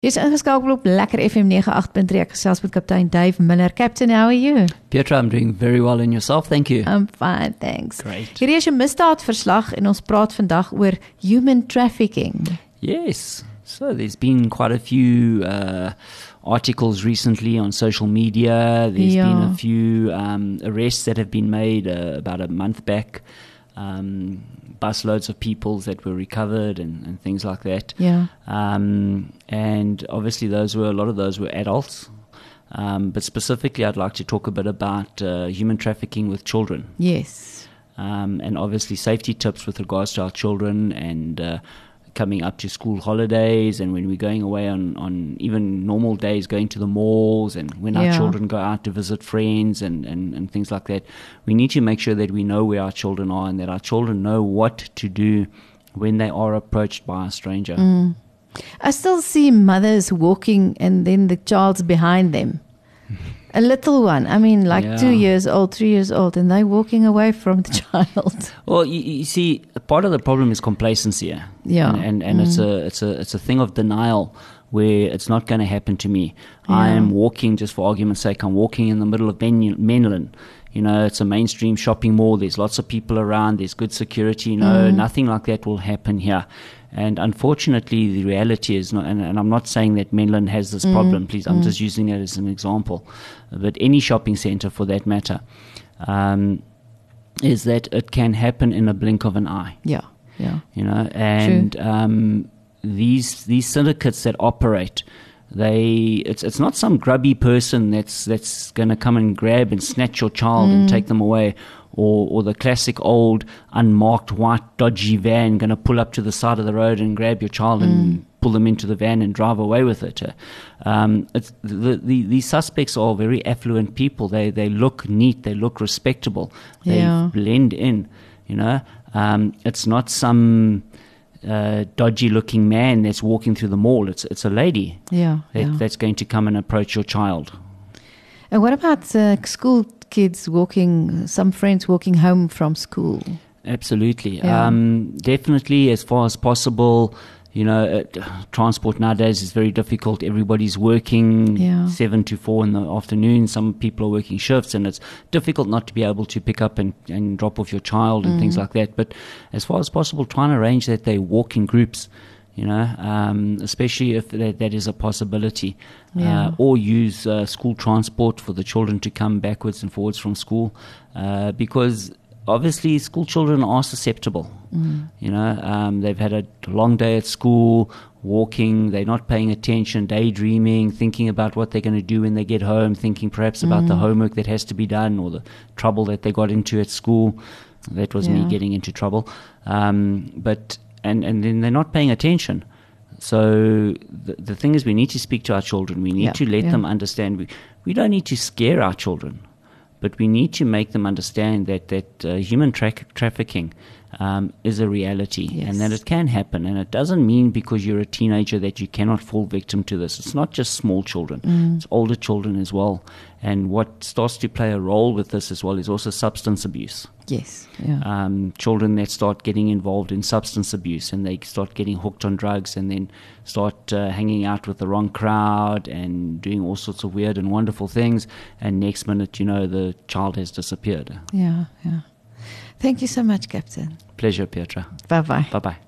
Jy's ingeskakel op Lekker FM 98.3. Ek gesels met kaptein Dave Miller. Captain, how are you? Pietra, I'm doing very well, and yourself, thank you. I'm fine, thanks. Great. Hierdie is 'n misdaadverslag en ons praat vandag oor human trafficking. Yes, so there's been quite a few articles recently on social media. There's been a few arrests that have been made about a month back. Busloads of people that were recovered and things like that. Yeah. And obviously a lot of those were adults. But specifically I'd like to talk a bit about human trafficking with children. Yes. And obviously safety tips with regards to our children and coming up to school holidays and when we're going away on even normal days, going to the malls and when our children go out to visit friends and things like that. We need to make sure that we know where our children are and that our children know what to do when they are approached by a stranger. I still see mothers walking and then the child's behind them. A little one, I mean, like 2 years old, 3 years old, and they're walking away from the child. Well, you see, part of the problem is complacency here. Yeah. And it's a thing of denial where it's not going to happen to me. I am walking, just for argument's sake, I'm walking in the middle of Menlyn. You know, it's a mainstream shopping mall. There's lots of people around. There's good security. Nothing like that will happen here. And unfortunately, the reality is not, and I'm not saying that Menlyn has this problem, please, I'm just using it as an example, but any shopping center for that matter, is that it can happen in a blink of an eye. Yeah. You know, and these syndicates that operate, it's not some grubby person that's going to come and grab and snatch your child and take them away, or the classic old unmarked white dodgy van going to pull up to the side of the road and grab your child and pull them into the van and drive away with it. These suspects are very affluent people. They look neat, they look respectable, they blend in. You know, it's not some dodgy looking man that's walking through the mall. It's a lady that's going to come and approach your child. And what about school kids some friends walking home from school? Absolutely. Definitely, as far as possible. You know, transport nowadays is very difficult. Everybody's working 7 to 4 in the afternoon. Some people are working shifts, and it's difficult not to be able to pick up and drop off your child and things like that. But as far as possible, try and arrange that they walk in groups, you know, especially if that is a possibility. Or use school transport for the children to come backwards and forwards from school, because obviously school children are susceptible. You know, they've had a long day at school, walking, they're not paying attention, daydreaming, thinking about what they're going to do when they get home, thinking perhaps about the homework that has to be done or the trouble that they got into at school. That was me getting into trouble. But then they're not paying attention. So the thing is, we need to speak to our children. We need to let them understand. We don't need to scare our children, but we need to make them understand that human trafficking is a reality and that it can happen. And it doesn't mean because you're a teenager that you cannot fall victim to this. It's not just small children. It's older children as well. And what starts to play a role with this as well is also substance abuse. Yes. Children that start getting involved in substance abuse and they start getting hooked on drugs and then start hanging out with the wrong crowd and doing all sorts of weird and wonderful things. And next minute, you know, the child has disappeared. Yeah. Thank you so much, Captain. Pleasure, Pietra. Bye-bye. Bye-bye.